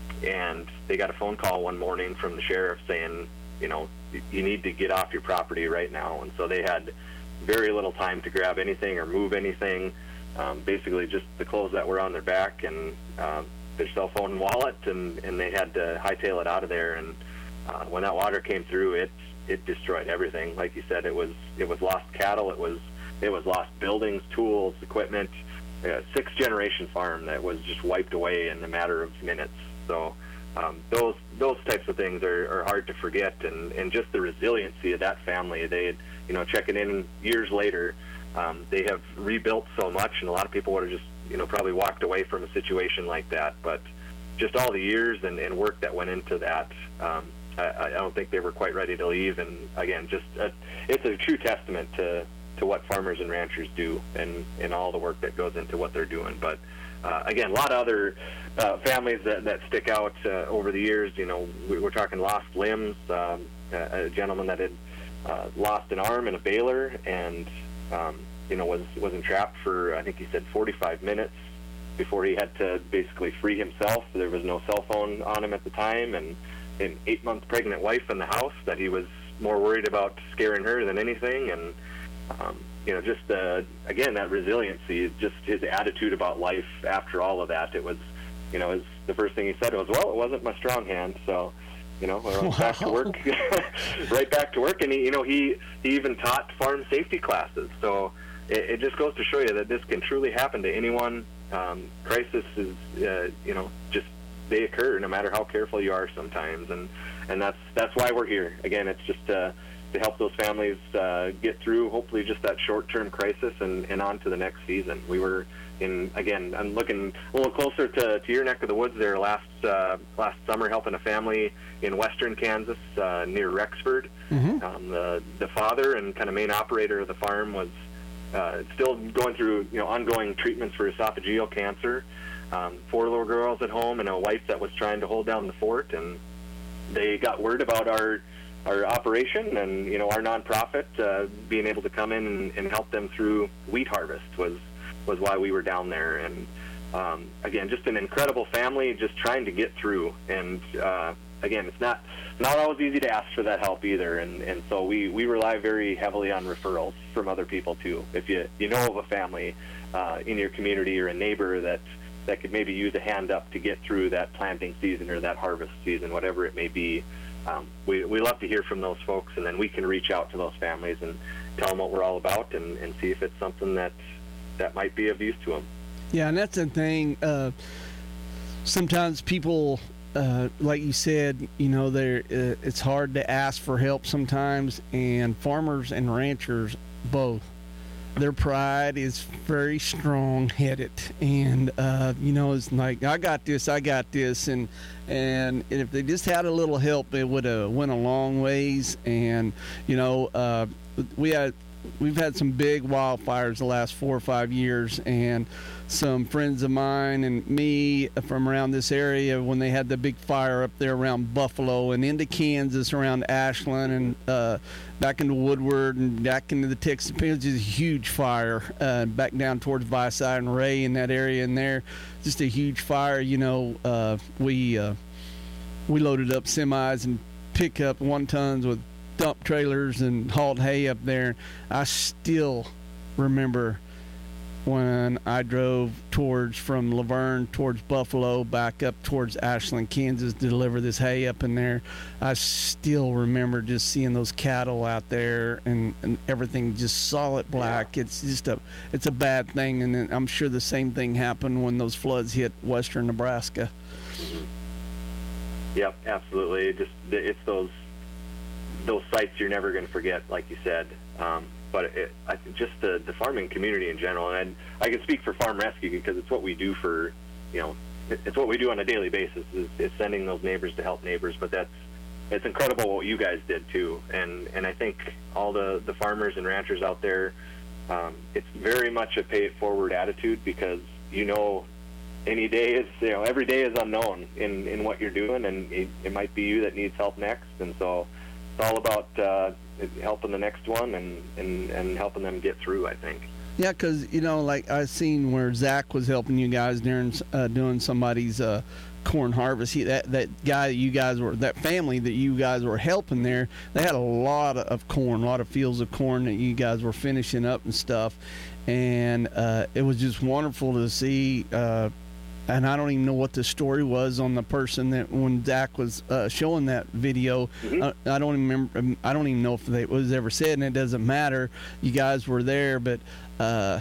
And they got a phone call one morning from the sheriff saying, you know, you need to get off your property right now. And so they had very little time to grab anything or move anything. Um, basically just the clothes that were on their back and uh, their cell phone and wallet, and, and they had to hightail it out of there. And uh, when that water came through, it it destroyed everything. Like you said, it was it was lost cattle, it was it was lost buildings, tools, equipment, a six generation farm that was just wiped away in a matter of minutes. So um, those those types of things are, are hard to forget, and, and just the resiliency of that family. They had, you know, checking in years later. Um, they have rebuilt so much, and a lot of people would have just, you know, probably walked away from a situation like that. But just all the years and, and work that went into that, um, I, I don't think they were quite ready to leave. And again, just a, it's a true testament to, to what farmers and ranchers do and, and all the work that goes into what they're doing. But uh, again, a lot of other uh, families that, that stick out uh, over the years. You know, we, we're talking lost limbs. Um, a, a gentleman that had uh, lost an arm in a baler and Um, you know, was was entrapped for, I think he said forty-five minutes before he had to basically free himself. There was no cell phone on him at the time, and an eight-month pregnant wife in the house that he was more worried about scaring her than anything. And, um, you know, just, uh, again, that resiliency, just his attitude about life after all of that. It was, you know, his, the first thing he said was, well, it wasn't my strong hand, so... You know, we're wow. back to work, right back to work. And, he, you know, he, he even taught farm safety classes. So it, it just goes to show you that this can truly happen to anyone. Um, crisis is, uh, you know, just they occur no matter how careful you are sometimes. And, and that's that's why we're here. Again, it's just uh, to help those families uh, get through, hopefully, just that short-term crisis and, and on to the next season. We were in, again, I'm looking a little closer to, to your neck of the woods there last uh, last summer, helping a family in western Kansas uh, near Rexford. Mm-hmm. Um, the the father and kind of main operator of the farm was uh, still going through, you know, ongoing treatments for esophageal cancer. Um, four little girls at home and a wife that was trying to hold down the fort, and they got word about our our operation and, you know, our nonprofit uh, being able to come in and, and help them through wheat harvest was was why we were down there. And um, again, just an incredible family, just trying to get through. And uh, again, it's not not always easy to ask for that help either. And, and so we, we rely very heavily on referrals from other people too. If you you know of a family uh, in your community or a neighbor that that could maybe use a hand up to get through that planting season or that harvest season, whatever it may be, um, we we love to hear from those folks, and then we can reach out to those families and tell them what we're all about and, and see if it's something that that might be of use to them. Yeah, and that's the thing. Uh, sometimes people, uh, like you said, you know, they're, uh, it's hard to ask for help sometimes, and farmers and ranchers both, their pride is very strong-headed, and uh, you know, it's like, I got this, I got this, and and if they just had a little help, it would have went a long ways. And you know, uh, we had we've had some big wildfires the last four or five years, and some friends of mine and me from around this area, when they had the big fire up there around Buffalo and into Kansas around Ashland and uh, back into Woodward and back into the Texas, it was just a huge fire uh, back down towards Viside and Ray in that area in there. Just a huge fire. You know, uh, we uh, we loaded up semis and pickup one tons with dump trailers and hauled hay up there. I still remember when I drove towards from Laverne towards Buffalo back up towards Ashland, Kansas to deliver this hay up in there. I still remember just seeing those cattle out there and, and everything just solid black. It's just a it's a bad thing, and I'm sure the same thing happened when those floods hit western Nebraska. Yep, absolutely. It just it's those those sites you're never going to forget, like you said. Um, but it, I, just the, the farming community in general, and I, I can speak for Farm Rescue because it's what we do for, you know, it, it's what we do on a daily basis is, is sending those neighbors to help neighbors. But that's it's incredible what you guys did too, and and I think all the the farmers and ranchers out there, um, it's very much a pay it forward attitude because you know. Any day is, you know, every day is unknown in, in what you're doing, and it, it might be you that needs help next. And so it's all about uh, helping the next one and, and, and helping them get through, I think. Yeah, because, you know, like I seen where Zach was helping you guys during uh, doing somebody's uh, corn harvest. He, that, that guy that you guys were, that family that you guys were helping there, they had a lot of corn, a lot of fields of corn that you guys were finishing up and stuff. And uh, it was just wonderful to see. Uh, And I don't even know what the story was on the person that when Zach was uh, showing that video. Mm-hmm. uh, I don't even remember. I don't even know if it was ever said, and it doesn't matter. You guys were there, but uh,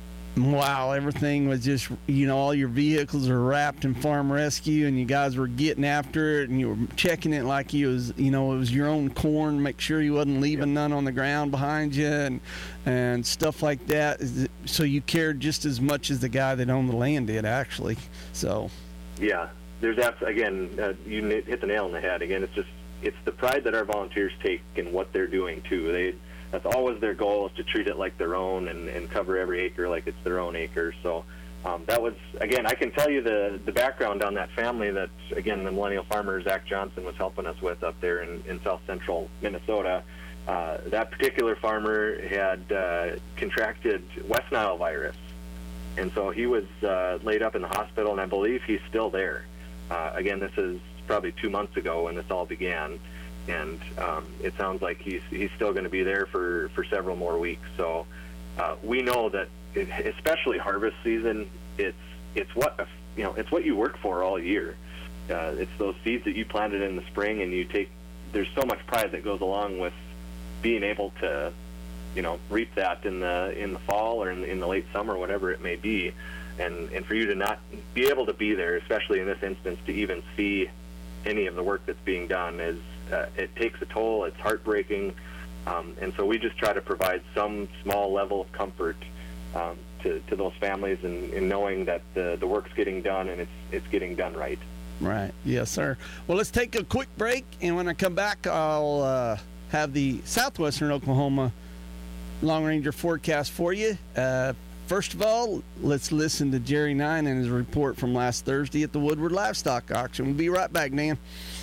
wow, everything was just, you know, all your vehicles are wrapped in Farm Rescue, and you guys were getting after it, and you were checking it like you was, you know, it was your own corn. Make sure you wasn't leaving yep. none on the ground behind you, and and stuff like that. So you cared just as much as the guy that owned the land did, actually. So. Yeah, there's that again. Uh, you hit the nail on the head. Again, it's just it's the pride that our volunteers take in what they're doing too. They. That's always their goal, is to treat it like their own and, and cover every acre like it's their own acre. So um, that was, again, I can tell you the, the background on that family that, again, the millennial farmer Zach Johnson was helping us with up there in, in south central Minnesota. Uh, that particular farmer had uh, contracted West Nile virus. And so he was uh, laid up in the hospital, and I believe he's still there. Uh, again, this is probably two months ago when this all began. And um, it sounds like he's he's still going to be there for, for several more weeks. So uh, we know that, it, especially harvest season, it's it's what you know it's what you work for all year. Uh, it's those seeds that you planted in the spring, and you take. There's so much pride that goes along with being able to, you know, reap that in the in the fall or in the, in the late summer, whatever it may be. And and for you to not be able to be there, especially in this instance, to even see any of the work that's being done is. Uh, it takes a toll. It's heartbreaking, um, and so we just try to provide some small level of comfort um, to, to those families, and, and knowing that the, the work's getting done and it's it's getting done right. Right. Yes, sir. Well, let's take a quick break, and when I come back, I'll uh, have the southwestern Oklahoma Long Ranger forecast for you. Uh, first of all, let's listen to Jerry Nine and his report from last Thursday at the Woodward Livestock Auction. We'll be right back, Dan.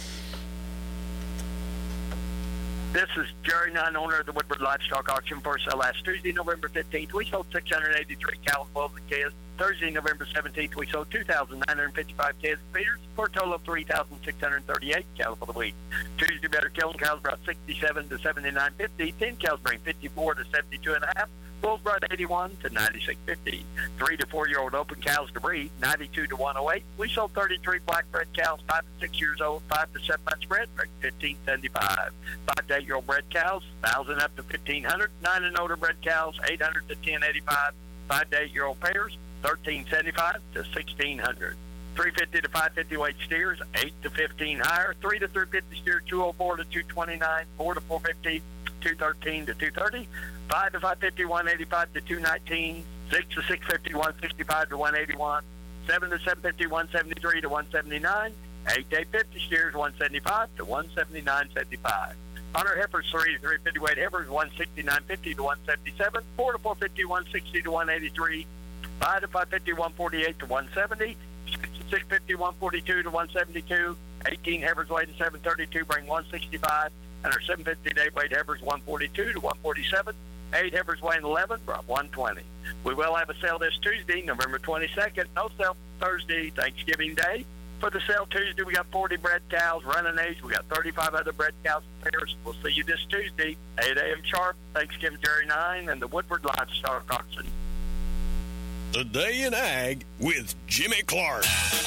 This is Jerry Nunn, owner of the Woodward Livestock Auction. For sale last Tuesday, November fifteenth, we sold six hundred eighty-three cows, bulls, and calves. Thursday, November seventeenth, we sold two thousand nine hundred fifty-five calves and feeders for a total of three thousand six hundred thirty-eight cattle for the week. Tuesday, better killing cows brought sixty-seven to seventy-nine fifty. Thin cows bring fifty-four to seventy-two and a half. Bulls brought eighty-one to ninety-six fifty. Three to four year old open cows to breed, ninety-two to one oh eight. We sold thirty-three black bred cows, five to six years old, five to seven months bred, for fifteen seventy-five. Five to eight year old bred cows, thousand up to fifteen hundred. Nine and older bred cows, eight hundred to ten eighty-five. Five to eight year old pairs, thirteen seventy-five to sixteen hundred. three fifty to five fifty weight steers, eight to fifteen higher. Three to three fifty steer, two oh four to two twenty-nine. Four to four fifty, two thirteen to two thirty. Five to five fifty, one eighty-five to two nineteen. Six to six fifty, one sixty-five to one eighty-one. Seven to seven fifty, one seventy-three to one seventy-nine. Eight to eight fifty steers, one seventy-five to one seventy-nine seventy-five. Hunter heifers, three to three fifty weight heifers, one sixty-nine fifty to one seventy-seven, four to four fifty, one sixty to one eighty-three, five to five fifty, one forty-eight to one seventy, six to six fifty, one forty-two to one seventy-two, eighteen heifers weighing seven thirty-two bring one sixty-five, and our seven fifty day weight heifers one forty-two to one forty-seven. Eight heifers weighing eleven brought one twenty. We will have a sale this Tuesday, November twenty-second. No sale Thursday, Thanksgiving Day. For the sale Tuesday, we got forty bred cows running age. We got thirty-five other bred cows and pairs. We'll see you this Tuesday, eight a.m. sharp. Thanksgiving Jerry nine and the Woodward Livestock Auction. Today in Ag with Jimmy Clark.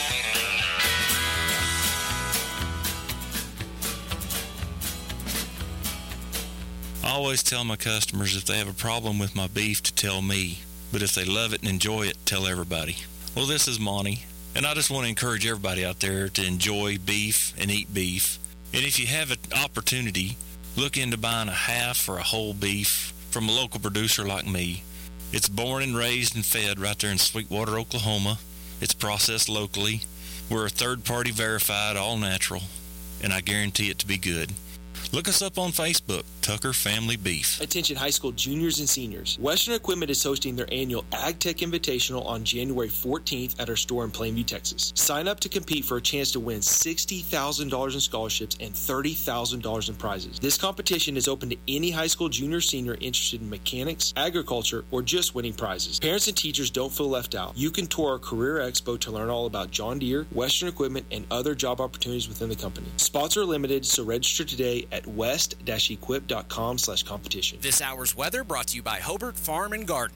I always tell my customers if they have a problem with my beef to tell me, but if they love it and enjoy it, tell everybody. Well, this is Monty, and I just want to encourage everybody out there to enjoy beef and eat beef. And if you have an opportunity, look into buying a half or a whole beef from a local producer like me. It's born and raised and fed right there in Sweetwater, Oklahoma. It's processed locally. We're a third-party verified, all natural, and I guarantee it to be good. Look us up on Facebook, Tucker Family Beef. Attention high school juniors and seniors. Western Equipment is hosting their annual AgTech Invitational on January fourteenth at our store in Plainview, Texas. Sign up to compete for a chance to win sixty thousand dollars in scholarships and thirty thousand dollars in prizes. This competition is open to any high school junior or senior interested in mechanics, agriculture, or just winning prizes. Parents and teachers don't feel left out. You can tour our Career Expo to learn all about John Deere, Western Equipment, and other job opportunities within the company. Spots are limited, so register today at west dash equip dot com slash competition. This hour's weather brought to you by Hobart Farm and Garden.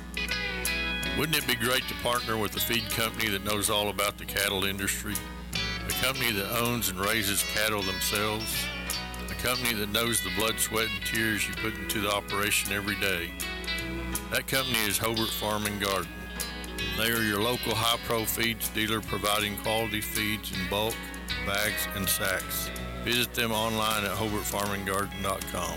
Wouldn't it be great to partner with a feed company that knows all about the cattle industry? A company that owns and raises cattle themselves? A company that knows the blood, sweat, and tears you put into the operation every day? That company is Hobart Farm and Garden. They are your local high-pro feeds dealer providing quality feeds in bulk, bags, and sacks. Visit them online at hobart farm and garden dot com.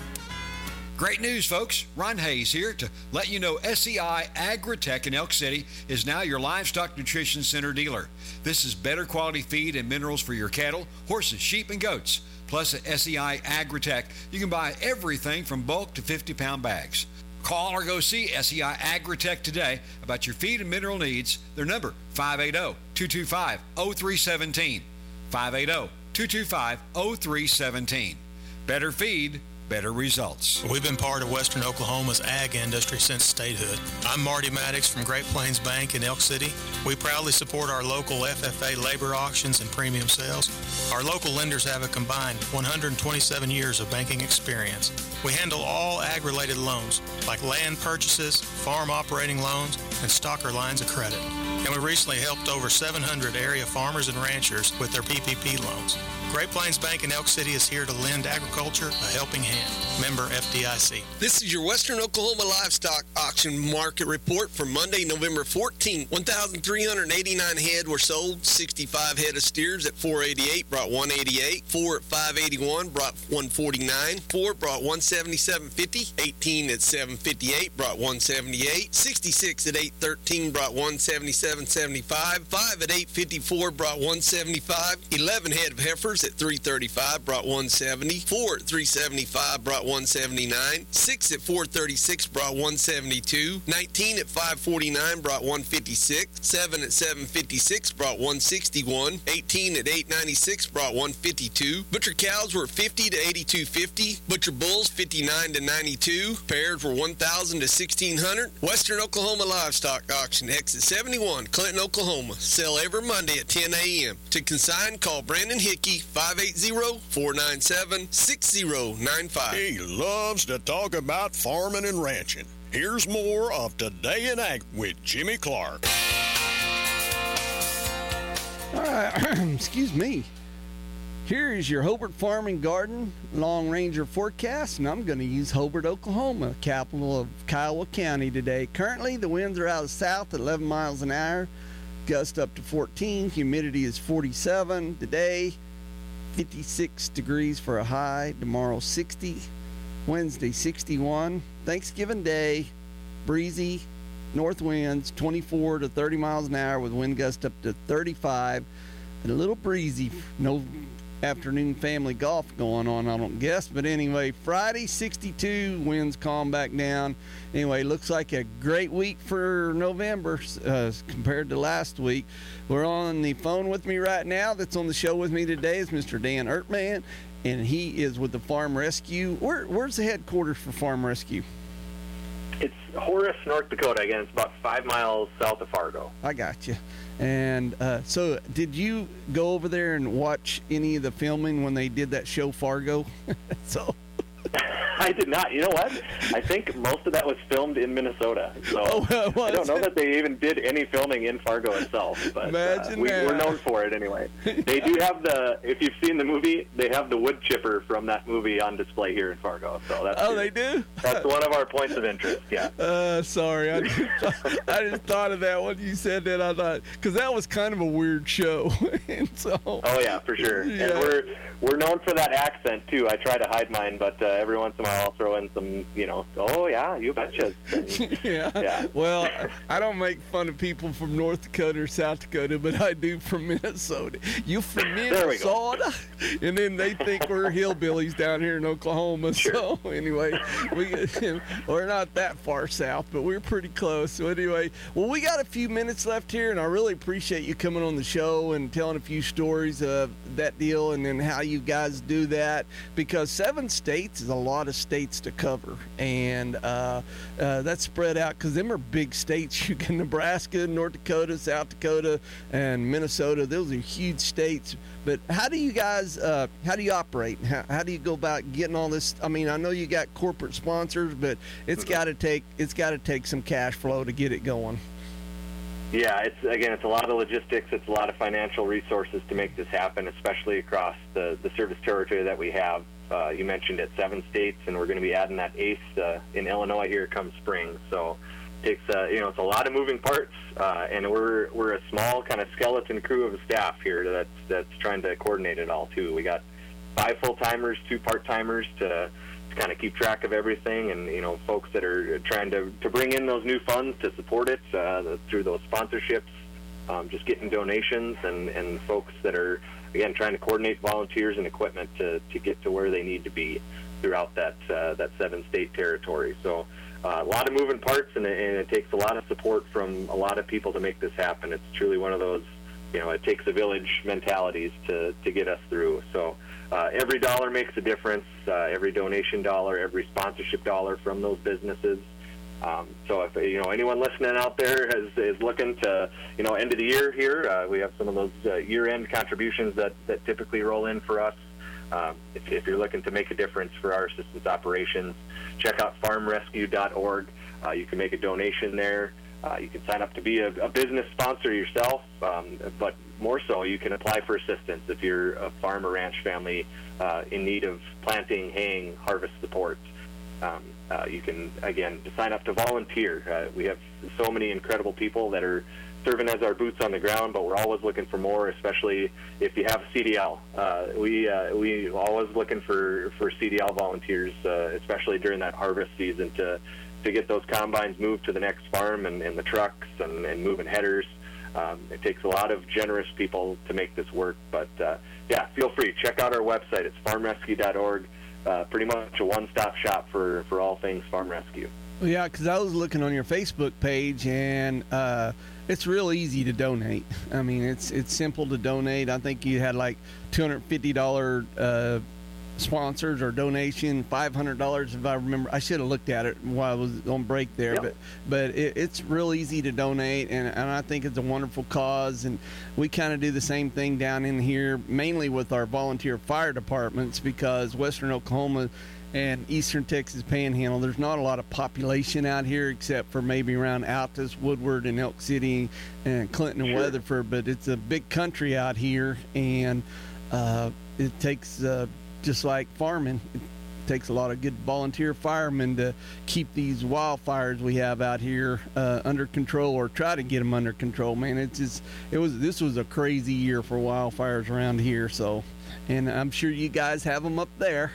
Great news, folks. Ron Hayes here to let you know S E I Agritech in Elk City is now your livestock nutrition center dealer. This is better quality feed and minerals for your cattle, horses, sheep, and goats. Plus at S E I Agritech, you can buy everything from bulk to fifty-pound bags. Call or go see S E I Agritech today about your feed and mineral needs. Their number, five eight zero, two two five, zero three one seven. five eight zero, two two five, zero three one seven. Better feed, better results. We've been part of Western Oklahoma's ag industry since statehood. I'm Marty Maddox from Great Plains Bank in Elk City. We proudly support our local F F A labor auctions and premium sales. Our local lenders have a combined one hundred twenty-seven years of banking experience. We handle all ag-related loans, like land purchases, farm operating loans, and stocker lines of credit. And we recently helped over seven hundred area farmers and ranchers with their P P P loans. Great Plains Bank in Elk City is here to lend agriculture a helping hand. Member F D I C. This is your Western Oklahoma Livestock Auction Market Report for Monday, November fourteenth. one thousand three hundred eighty-nine head were sold. sixty-five head of steers at four eighty-eight brought one eighty-eight. Four at five eighty-one brought one forty-nine. Four brought one seventy-seven fifty. eighteen at seven fifty-eight brought one seventy-eight. sixty-six at eight thirteen brought one seventy-seven seventy-five. five at eight fifty-four brought one seventy-five. eleven head of heifers at three thirty-five brought one seventy. four at three seventy-five brought one seventy-nine. six at four thirty-six brought one seventy-two. nineteen at five forty-nine brought one fifty-six. seven at seven fifty-six brought one sixty-one. eighteen at eight ninety-six brought one fifty-two. Butcher cows were fifty to eighty-two fifty. Butcher bulls fifty-nine to ninety-two. Pairs were one thousand to sixteen hundred. Western Oklahoma Livestock Auction, exit seventy-one, Clinton, Oklahoma. Sell every Monday at ten a.m. To consign, call Brandon Hickey, five eight zero, four nine seven, six zero nine five. He loves to talk about farming and ranching. Here's more of Today in Ag with Jimmy Clark. All right, excuse me. Here is your Hobart Farm and Garden Long Ranger forecast, and I'm going to use Hobart, Oklahoma, capital of Kiowa County today. Currently, the winds are out of south at eleven miles an hour, gust up to fourteen. Humidity is forty-seven today. fifty-six degrees for a high. Tomorrow, sixty. Wednesday, sixty-one. Thanksgiving Day, breezy. North winds, twenty-four to thirty miles an hour with wind gust up to thirty-five. And a little breezy. No afternoon family golf going on, I don't guess. But anyway, Friday, sixty-two, winds calm back down. Anyway, looks like a great week for November uh, compared to last week. We're on the phone with me right now. That's on the show with me today is Mister Dan Ertman, and he is with the Farm Rescue. Where, where's the headquarters for Farm Rescue? It's Horace, North Dakota. Again, it's about five miles south of Fargo. I got you. And uh, so did you go over there and watch any of the filming when they did that show Fargo? so I did not. You know what? I think most of that was filmed in Minnesota. So oh, well, I don't know that they even did any filming in Fargo itself. But uh, we, we're known for it anyway. They do have the, if you've seen the movie, they have the wood chipper from that movie on display here in Fargo. So that's Oh, good. they do? That's one of our points of interest, yeah. Uh, sorry. I just, I just thought of that when you said that. I thought, because that was kind of a weird show. and so, Oh, yeah, for sure. Yeah. And we're we're known for that accent, too. I try to hide mine, but uh, every once in a while I'll throw in some, you know, oh, yeah, you betcha. And, yeah. yeah. Well, I don't make fun of people from North Dakota or South Dakota, but I do from Minnesota. You from There we go. Minnesota? And then they think we're hillbillies down here in Oklahoma. Sure. So anyway, we we're not that far south, but we're pretty close. So anyway, well, we got a few minutes left here, and I really appreciate you coming on the show and telling a few stories of that deal and then how you guys do that, because seven states is a lot of states to cover, and uh, uh, that's spread out because them are big states. You can Nebraska, North Dakota, South Dakota, and Minnesota. Those are huge states. But how do you guys, uh, how do you operate? How, how do you go about getting all this? I mean, I know you got corporate sponsors, but it's got to take it's got to take some cash flow to get it going. Yeah, it's again, it's a lot of logistics. It's a lot of financial resources to make this happen, especially across the, the service territory that we have. Uh, you mentioned it, seven states, and we're going to be adding that eighth uh, in Illinois here come spring. So it's uh, you know it's a lot of moving parts, uh, and we're we're a small kind of skeleton crew of staff here that's that's trying to coordinate it all too. We got five full timers, two part timers to. to kind of keep track of everything, and you know folks that are trying to, to bring in those new funds to support it uh, through those sponsorships, um, just getting donations, and, and folks that are again trying to coordinate volunteers and equipment to, to get to where they need to be throughout that uh, that seven state territory. So uh, a lot of moving parts, and it, and it takes a lot of support from a lot of people to make this happen. It's truly one of those, you know, it takes a village mentalities to, to get us through. So uh, every dollar makes a difference, uh, every donation dollar, every sponsorship dollar from those businesses. Um, so if, you know, anyone listening out there is, is looking to, you know, end of the year here, uh, we have some of those uh, year-end contributions that, that typically roll in for us. Um, if, if you're looking to make a difference for our assistance operations, check out farm rescue dot org. Uh, you can make a donation there. Uh, you can sign up to be a, a business sponsor yourself, um, but more so, you can apply for assistance if you're a farm or ranch family uh, in need of planting, haying, harvest support. Um, uh, you can, again, to sign up to volunteer. Uh, we have so many incredible people that are serving as our boots on the ground, but we're always looking for more, especially if you have a C D L. Uh, we uh, we always looking for, for C D L volunteers, uh, especially during that harvest season, to to get those combines moved to the next farm, and, and the trucks and, and moving headers. Um, it takes a lot of generous people to make this work. But, uh, yeah, feel free. Check out our website. It's farm rescue dot org. Uh, pretty much a one-stop shop for, for all things farm rescue. Yeah, because I was looking on your Facebook page, and uh, it's real easy to donate. I mean, it's it's simple to donate. I think you had like two hundred fifty dollars uh, sponsors or donation, five hundred dollars if I remember. I should have looked at it while I was on break there, Yep. but but it, it's real easy to donate, and, and I think it's a wonderful cause. And we kind of do the same thing down in here, mainly with our volunteer fire departments, because Western Oklahoma and Eastern Texas Panhandle, there's not a lot of population out here except for maybe around Altus, Woodward, and Elk City, and Clinton and Sure. Weatherford. But it's a big country out here, and uh, it takes, uh, just like farming, it takes a lot of good volunteer firemen to keep these wildfires we have out here uh, under control, or try to get them under control. Man, it's just, it was this was a crazy year for wildfires around here. So, and I'm sure you guys have them up there.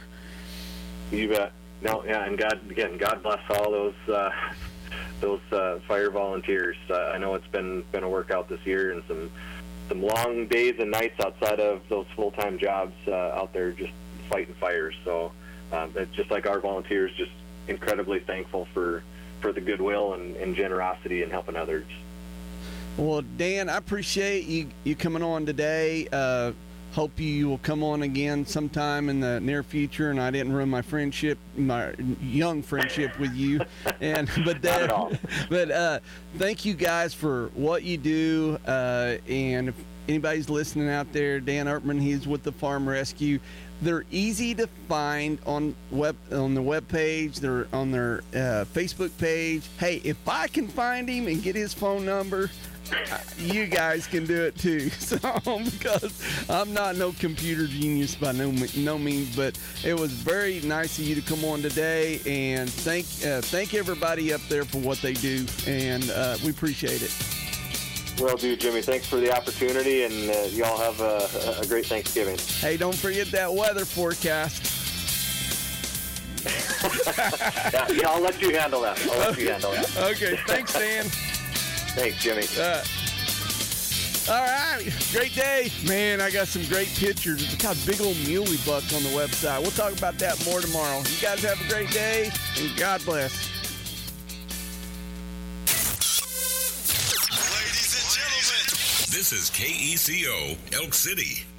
You bet. No, yeah, and God, again, God bless all those uh, those uh, fire volunteers. Uh, I know it's been been a workout this year, and some some long days and nights outside of those full-time jobs uh, out there just fighting fires. So uh, it's just like our volunteers, just incredibly thankful for, for the goodwill and, and generosity and helping others. Well, Dan, I appreciate you, you coming on today. Uh, hope you will come on again sometime in the near future, and I didn't ruin my friendship, my young friendship with you. And but that, but uh, thank you guys for what you do. Uh, and if anybody's listening out there, Dan Ertman, he's with the Farm Rescue. They're easy to find on web on the web page. They're on their uh, Facebook page. Hey, if I can find him and get his phone number, you guys can do it too. So, because I'm not no computer genius by no no means, but it was very nice of you to come on today, and thank uh, thank everybody up there for what they do, and uh, we appreciate it. Will do, Jimmy. Thanks for the opportunity, and uh, y'all have a, a great Thanksgiving. Hey, don't forget that weather forecast. yeah, yeah, I'll let you handle that. I'll let okay. you handle that. Okay, thanks, Dan. Thanks, Jimmy. Uh, all right, great day. Man, I got some great pictures. It's got a big old muley buck on the website. We'll talk about that more tomorrow. You guys have a great day, and God bless. This is K E C O, Elk City.